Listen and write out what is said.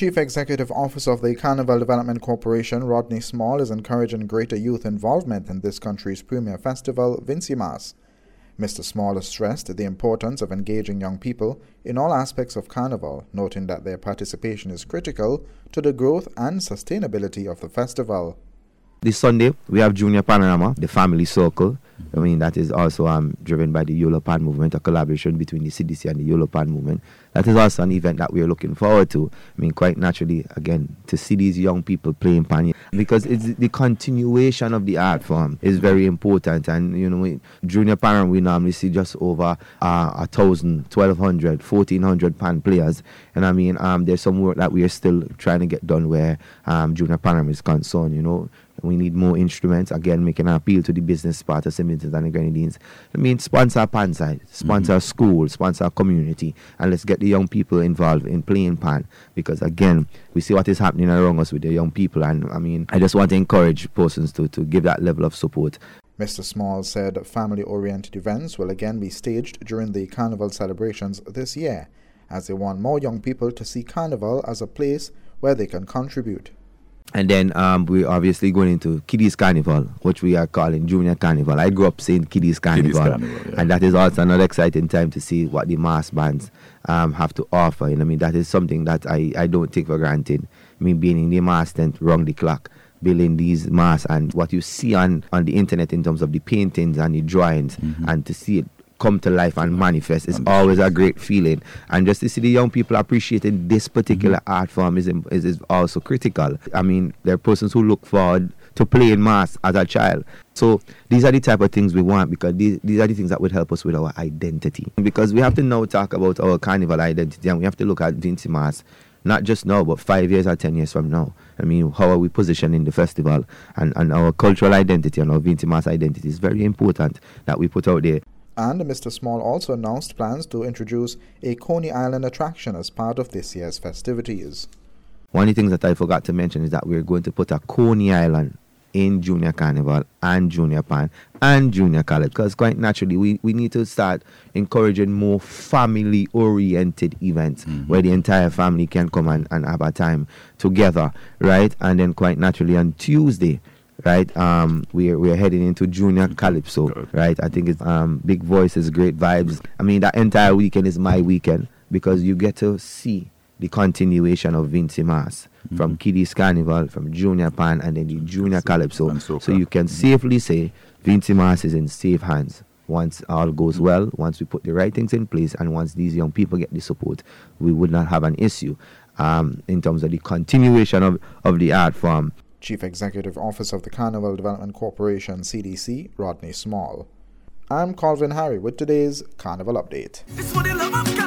Chief Executive Officer of the Carnival Development Corporation, Rodney Small, is encouraging greater youth involvement in this country's premier festival, Vincimas. Mr. Small has stressed the importance of engaging young people in all aspects of Carnival, noting that their participation is critical to the growth and sustainability of the festival. This Sunday, we have Junior Panorama, the family circle. That is also driven by the Yolo Pan movement, a collaboration between the CDC and the Yolo Pan movement. That is also an event that we are looking forward to. Quite naturally, again, to see these young people playing pan, because it's the continuation of the art form is very important. And, Junior Panorama, we normally see just over 1,000, 1,200, 1,400 pan players. And there's some work that we are still trying to get done where Junior Panorama is concerned, We need more instruments. Again, making an appeal to the business part of St. Vincent and the Grenadines. Sponsor pan side, sponsor school, sponsor community, and let's get the young people involved in playing pan. Because again, we see what is happening around us with the young people, and I just want to encourage persons to give that level of support. Mr. Small said family-oriented events will again be staged during the Carnival celebrations this year, as they want more young people to see Carnival as a place where they can contribute. And then we're obviously going into Kiddies Carnival, which we are calling Junior Carnival. I grew up saying Kiddies Carnival, and that is also another exciting time to see what the mass bands have to offer. That is something that I don't take for granted. Being in the mass tent, round the clock, building these masks, and what you see on the internet in terms of the paintings and the drawings, and to see it come to life and manifest is always a great feeling. And just to see the young people appreciating this particular art form is also critical. There are persons who look forward to playing mass as a child. So these are the type of things we want, because these are the things that would help us with our identity. Because we have to now talk about our carnival identity, and we have to look at Vincimas, not just now, but 5 years or 10 years from now. How are we positioning the festival? And our cultural identity and our Vincimas identity is very important that we put out there. And Mr. Small also announced plans to introduce a Coney Island attraction as part of this year's festivities. One of the things that I forgot to mention is that we're going to put a Coney Island in Junior Carnival and Junior Pan and Junior Calypso, because quite naturally we need to start encouraging more family-oriented events where the entire family can come and have a time together, right? And then quite naturally on Tuesday, right, we're heading into Junior Calypso, right? I think it's big voices, great vibes. That entire weekend is my weekend, because you get to see the continuation of Vincimas from Kiddies Carnival, from Junior Pan, and then the Junior Calypso. So you can safely say Vincimas is in safe hands. Once all goes well, once we put the right things in place, and once these young people get the support, we would not have an issue in terms of the continuation of the art form. Chief Executive Officer of the Carnival Development Corporation, CDC, Rodney Small. I'm Calvin Harry with today's Carnival Update.